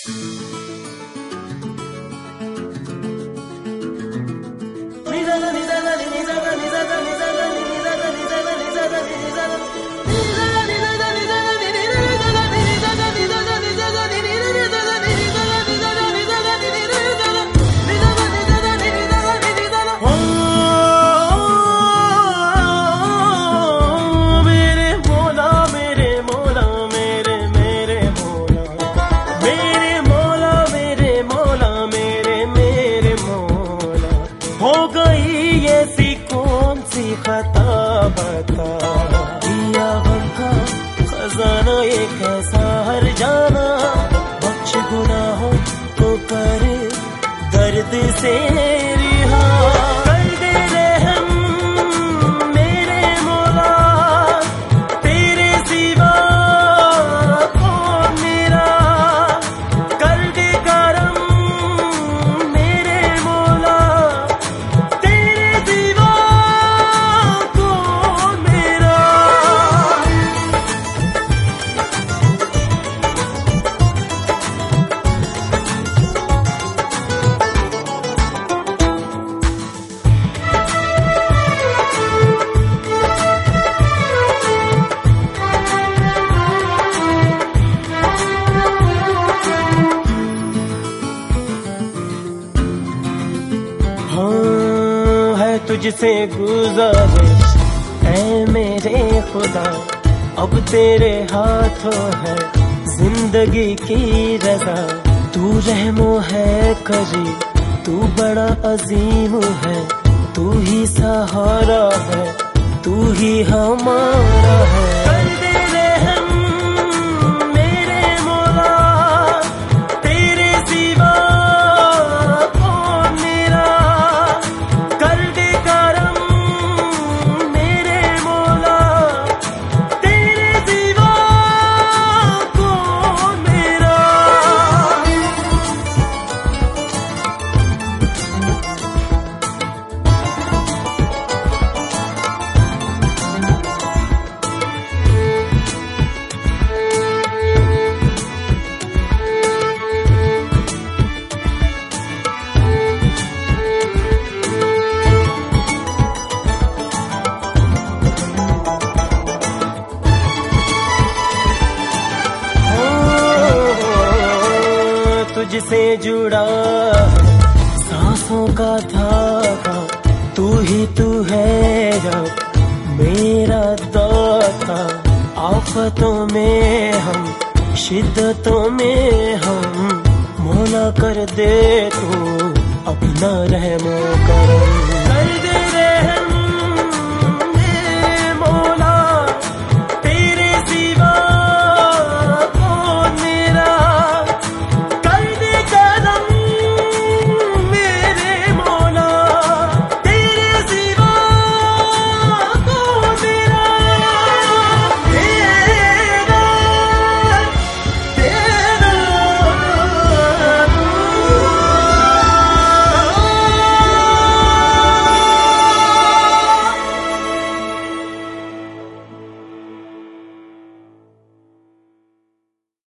हो गई ऐसी कौन सी खता बता, दिया हमका खजाना ये कैसा हर जाना, बख्श गुनाहों को कर दर्द से रिहा, कर दे रहम मेरे मौला, तेरे सिवा कौन मेरा, कर दे करम मेरे मौला, तेरे सिवा कौन मेरा। हाँ है तुझसे गुजारिश ऐ मेरे खुदा, अब तेरे हाथों है जिंदगी की रजा, तू रहमो है करी, तू बड़ा अजीम है, तू ही सहारा है, तू ही हमारा है, कर दे रहम मेरे मौला, तेरे सिवा कौन मेरा, कर दे करम मेरे मौला, तेरे सिवा कौन मेरा। तुझसे जुड़ा सांसों का धागा, तू ही तू है रब मेरा दाता, आफतों में हम शिद्दतों में हम, मौला कर दे तू अपना रहमो करम।